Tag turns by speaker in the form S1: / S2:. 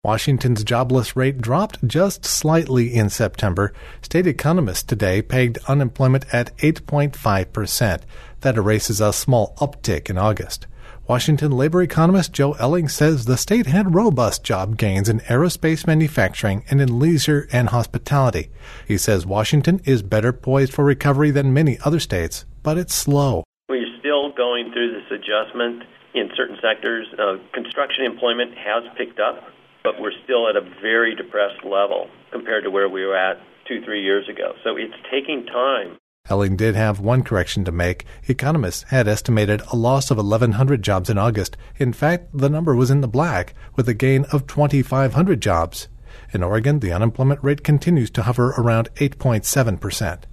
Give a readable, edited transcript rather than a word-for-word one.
S1: Washington's jobless rate dropped just slightly in September. State economists today pegged unemployment at 8.5%. That erases a small uptick in August. Washington labor economist Joe Elling says the state had robust job gains in aerospace manufacturing and in leisure and hospitality. He says Washington is better poised for recovery than many other states, but it's slow.
S2: We're still going through this adjustment in certain sectors. Construction employment has picked up, but we're still at a very depressed level compared to where we were at 2-3 years ago. So it's taking time.
S1: Elling did have one correction to make. Economists had estimated a loss of 1,100 jobs in August. In fact, the number was in the black, with a gain of 2,500 jobs. In Oregon, the unemployment rate continues to hover around 8.7%.